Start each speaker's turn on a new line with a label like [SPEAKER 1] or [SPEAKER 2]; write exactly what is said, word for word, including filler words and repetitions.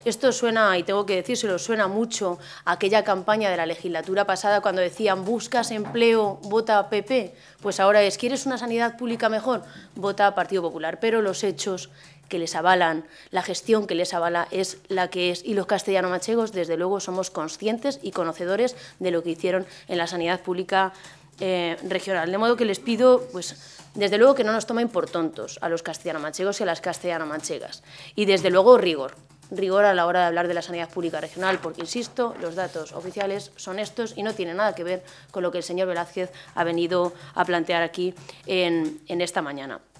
[SPEAKER 1] Esto suena, y tengo que decírselo, suena mucho a aquella campaña de la legislatura pasada cuando decían buscas empleo, vota P P. Pues ahora es, ¿quieres una sanidad pública mejor? Vota Partido Popular. Pero los hechos que les avalan, la gestión que les avala es la que es. Y los castellano-manchegos, desde luego, somos conscientes y conocedores de lo que hicieron en la sanidad pública eh, regional. De modo que les pido, pues, desde luego, que no nos tomen por tontos a los castellano-manchegos y a las castellano-manchegas. Y, desde luego, rigor. rigor a la hora de hablar de la sanidad pública regional, porque, insisto, los datos oficiales son estos y no tienen nada que ver con lo que el señor Velázquez ha venido a plantear aquí en, en esta mañana.